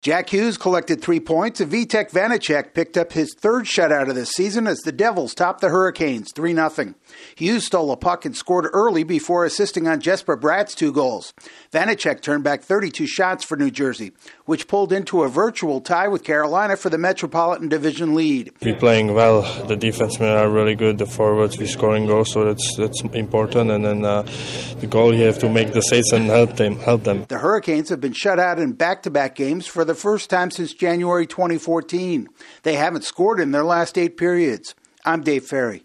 Jack Hughes collected 3 points, and Vitek Vanacek picked up his third shutout of the season as the Devils topped the Hurricanes 3-0. Hughes stole a puck and scored early before assisting on Jesper Bratt's 2 goals. Vanacek turned back 32 shots for New Jersey, which pulled into a virtual tie with Carolina for the Metropolitan Division lead. We're playing well. The defensemen are really good. The forwards, we're scoring goals, so that's important. And then the goal, you have to make the saves and help them. The Hurricanes have been shut out in back-to-back games for the first time since January 2014. They haven't scored in their last 8 periods. I'm Dave Ferry.